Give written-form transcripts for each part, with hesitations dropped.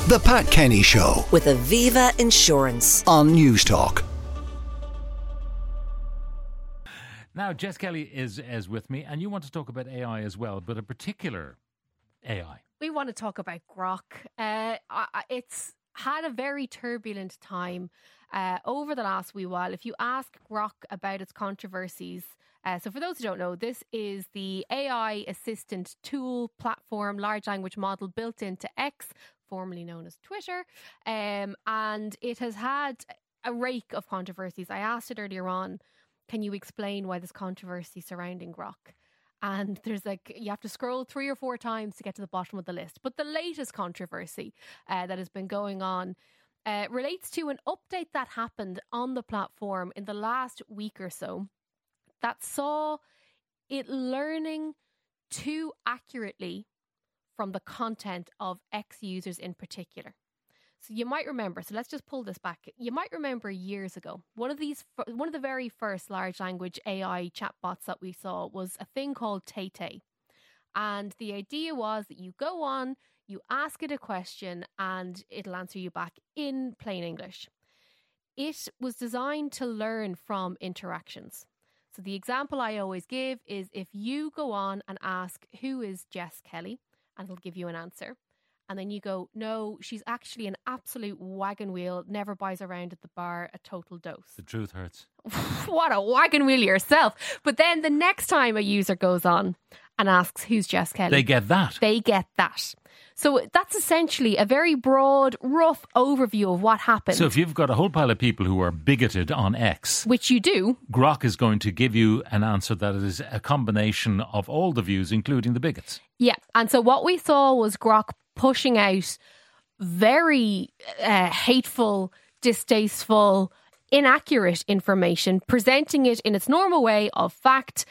The Pat Kenny Show with Aviva Insurance on News Talk. Now, Jess Kelly is with me, and you want to talk about AI as well, but a particular AI. We want to talk about Grok. It's had a very turbulent time over the last wee while. If you ask Grok about its controversies, so for those who don't know, this is the AI assistant tool platform, large language model built into X, formerly known as Twitter, and it has had a rake of controversies. I asked it earlier on, can you explain why there's controversy surrounding Grok? And there's you have to scroll 3 or 4 times to get to the bottom of the list. But the latest controversy that has been going on relates to an update that happened on the platform in the last week or so that saw it learning too accurately from the content of X users in particular. So you might remember, so let's just pull this back. You might remember years ago, one of the very first large language AI chatbots that we saw was a thing called Tay. And the idea was that you go on, you ask it a question, and it'll answer you back in plain English. It was designed to learn from interactions. So the example I always give is if you go on and ask, who is Jess Kelly? And it'll give you an answer. And then you go, no, she's actually an absolute wagon wheel, never buys around at the bar, a total dose. The truth hurts. What a wagon wheel yourself. But then the next time a user goes on and asks, who's Jess Kelly? They get that. They get that. So that's essentially a very broad, rough overview of what happened. So if you've got a whole pile of people who are bigoted on X, which you do, Grok is going to give you an answer that is a combination of all the views, including the bigots. Yeah. And so what we saw was Grok pushing out very hateful, distasteful, inaccurate information, presenting it in its normal way of fact.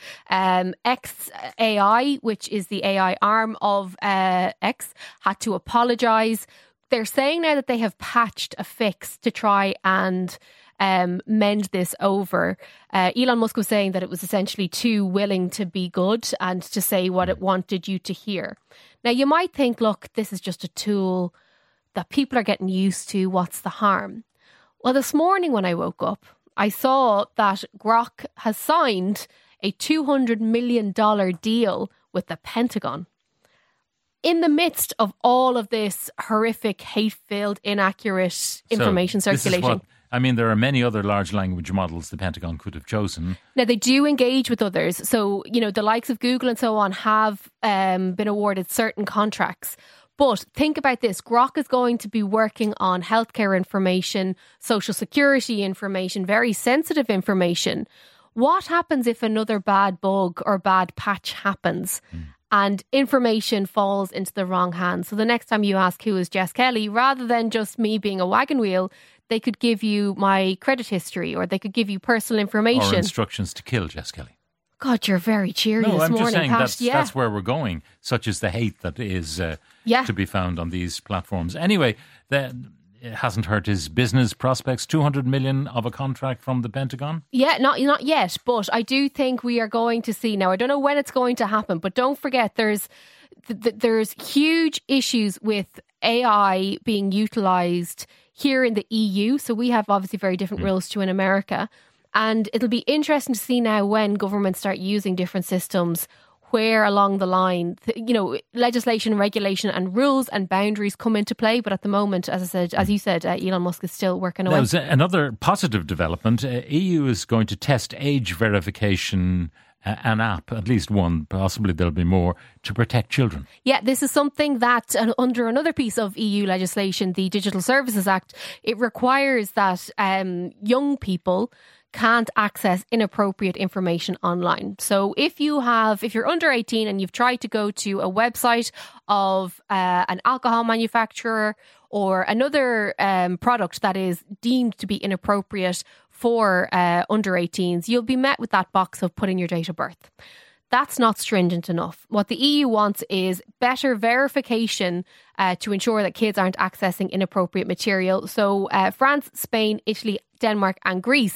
XAI, which is the AI arm of X, had to apologise. They're saying now that they have patched a fix to try and mend this over. Elon Musk was saying that it was essentially too willing to be good and to say what it wanted you to hear. Now, you might think, look, this is just a tool that people are getting used to. What's the harm? Well, this morning when I woke up, I saw that Grok has signed a $200 million deal with the Pentagon. In the midst of all of this horrific, hate-filled, inaccurate information circulation. There are many other large language models the Pentagon could have chosen. Now, they do engage with others. So, the likes of Google and so on have been awarded certain contracts. But think about this. Grok is going to be working on healthcare information, social security information, very sensitive information. What happens if another bad bug or bad patch happens and information falls into the wrong hands? So the next time you ask who is Jess Kelly, rather than just me being a wagon wheel, they could give you my credit history or they could give you personal information. Or instructions to kill Jess Kelly. God, you're very cheery this morning, I'm just saying Pat. that's where we're going, such as the hate that is to be found on these platforms. Anyway, it hasn't hurt his business prospects. 200 million of a contract from the Pentagon? Yeah, not yet, but I do think we are going to see now. I don't know when it's going to happen, but don't forget there's huge issues with AI being utilised here in the EU. So we have obviously very different rules to in America. And it'll be interesting to see now when governments start using different systems, where along the line, legislation, regulation and rules and boundaries come into play. But at the moment, as you said, Elon Musk is still working away. Now, another positive development, EU is going to test age verification, an app, at least one, possibly there'll be more, to protect children. Yeah, this is something that under another piece of EU legislation, the Digital Services Act, it requires that young people can't access inappropriate information online. So if you're under 18 and you've tried to go to a website of an alcohol manufacturer or another product that is deemed to be inappropriate for under 18s, you'll be met with that box of put in your date of birth. That's not stringent enough. What the EU wants is better verification to ensure that kids aren't accessing inappropriate material. So France, Spain, Italy, Denmark and Greece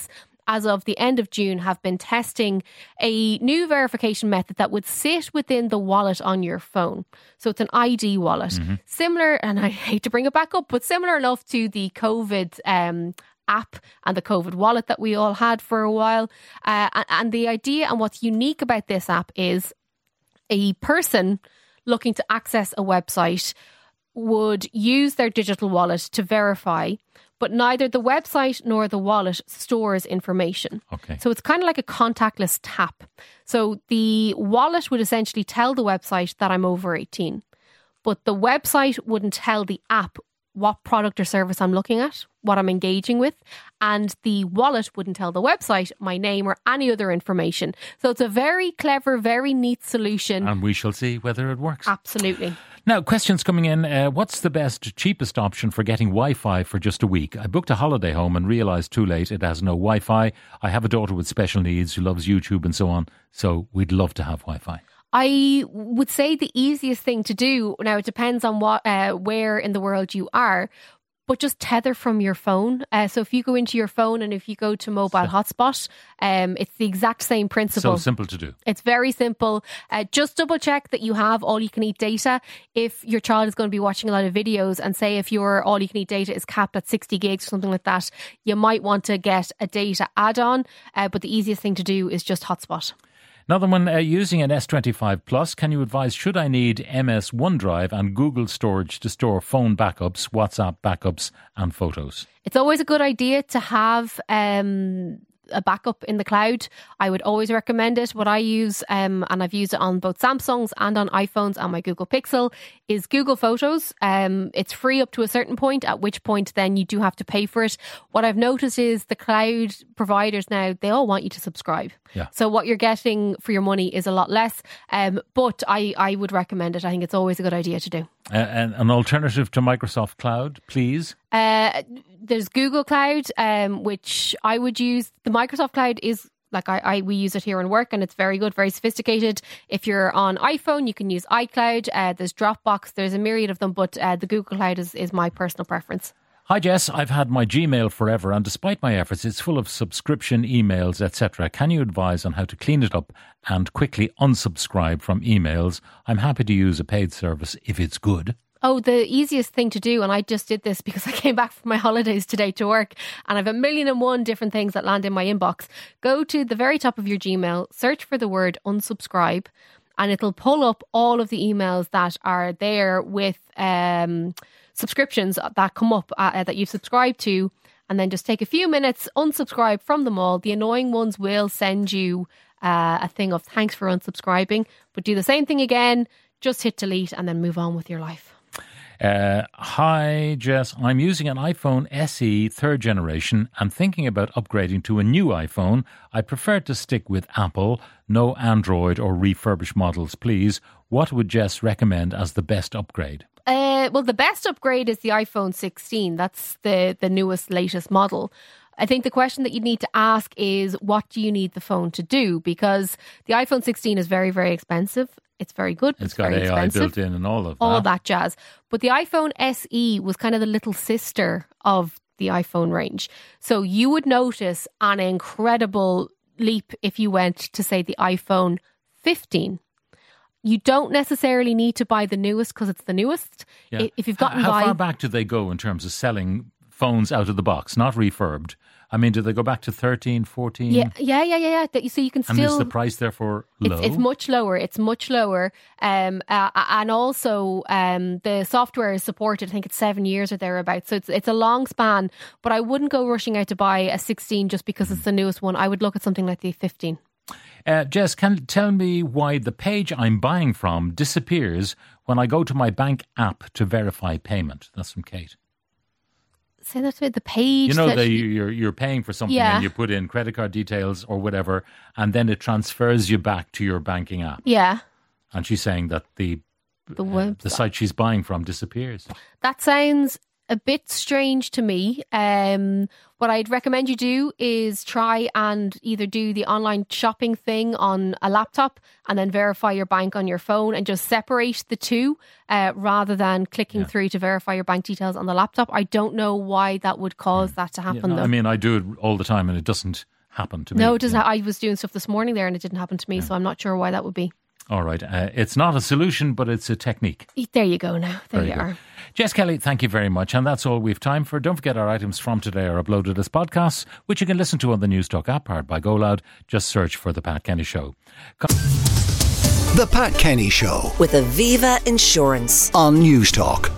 as of the end of June, have been testing a new verification method that would sit within the wallet on your phone. So it's an ID wallet. Similar, and I hate to bring it back up, but similar enough to the COVID app and the COVID wallet that we all had for a while. And the idea and what's unique about this app is a person looking to access a website would use their digital wallet to verify, but neither the website nor the wallet stores information. Okay. So it's kind of like a contactless tap. So the wallet would essentially tell the website that I'm over 18, but the website wouldn't tell the app what product or service I'm looking at, what I'm engaging with, and the wallet wouldn't tell the website my name or any other information. So it's a very clever, very neat solution. And we shall see whether it works. Absolutely. Now, questions coming in. What's the best, cheapest option for getting Wi-Fi for just a week? I booked a holiday home and realised too late it has no Wi-Fi. I have a daughter with special needs who loves YouTube and so on, so we'd love to have Wi-Fi. I would say the easiest thing to do, now it depends on what where in the world you are, but just tether from your phone. So if you go into your phone and if you go to mobile hotspot, it's the exact same principle. So simple to do. It's very simple. Just double check that you have all you can eat data. If your child is going to be watching a lot of videos, and say if your all you can eat data is capped at 60 gigs or something like that, you might want to get a data add-on. But the easiest thing to do is just hotspot. Another one, using an S25 Plus, can you advise, should I need MS OneDrive and Google Storage to store phone backups, WhatsApp backups and photos? It's always a good idea to have a backup in the cloud. I would always recommend it. What I use, and I've used it on both Samsungs and on iPhones and my Google Pixel, is Google Photos. It's free up to a certain point, at which point then you do have to pay for it. What I've noticed is the cloud providers now, they all want you to subscribe. Yeah. So what you're getting for your money is a lot less. But I would recommend it. I think it's always a good idea to do. And an alternative to Microsoft Cloud, please? There's Google Cloud, which I would use. The Microsoft Cloud is like we use it here in work, and it's very good, very sophisticated. If you're on iPhone, you can use iCloud. There's Dropbox. There's a myriad of them, but the Google Cloud is my personal preference. Hi Jess, I've had my Gmail forever and despite my efforts it's full of subscription emails, etc. Can you advise on how to clean it up and quickly unsubscribe from emails? I'm happy to use a paid service if it's good. Oh, the easiest thing to do, and I just did this because I came back from my holidays today to work and I've 1,000,001 different things that land in my inbox. Go to the very top of your Gmail, search for the word unsubscribe, and it'll pull up all of the emails that are there with subscriptions that come up that you've subscribed to, and then just take a few minutes, unsubscribe from them all. The annoying ones will send you a thing of thanks for unsubscribing, but do the same thing again, just hit delete and then move on with your life. Hi Jess, I'm using an iPhone SE 3rd generation and thinking about upgrading to a new iPhone. I prefer to stick with Apple, no Android or refurbished models please. What would Jess recommend as the best upgrade? Well, the best upgrade is the iPhone 16. That's the newest, latest model. I think the question that you need to ask is, what do you need the phone to do? Because the iPhone 16 is very, very expensive. It's very good. It's got AI expensive, built in and all of that. All that jazz. But the iPhone SE was kind of the little sister of the iPhone range. So you would notice an incredible leap if you went to, say, the iPhone 15. You don't necessarily need to buy the newest because it's the newest. Yeah. If you've gotten How far back do they go in terms of selling phones out of the box, not refurbed? I mean, do they go back to 13, 14? Yeah. So you can still... And is the price therefore low? It's much lower. It's much lower. And also the software is supported, I think it's 7 years or thereabouts. So it's a long span. But I wouldn't go rushing out to buy a 16 just because it's the newest one. I would look at something like the 15. Jess, can you tell me why the page I'm buying from disappears when I go to my bank app to verify payment? That's from Kate. Say that to me, the page. You know, you're paying for something and you put in credit card details or whatever, and then it transfers you back to your banking app. Yeah. And she's saying that the site she's buying from disappears. That sounds a bit strange to me. What I'd recommend you do is try and either do the online shopping thing on a laptop and then verify your bank on your phone and just separate the two rather than clicking through to verify your bank details on the laptop. I don't know why that would cause that to happen though. I mean, I do it all the time and it doesn't happen to me. No, it doesn't. I was doing stuff this morning there and it didn't happen to me, so I'm not sure why that would be. All right. It's not a solution, but it's a technique. There you go now. There you are. Jess Kelly, thank you very much. And that's all we've time for. Don't forget our items from today are uploaded as podcasts, which you can listen to on the Newstalk app powered by GoLoud. Just search for The Pat Kenny Show. The Pat Kenny Show with Aviva Insurance on Newstalk.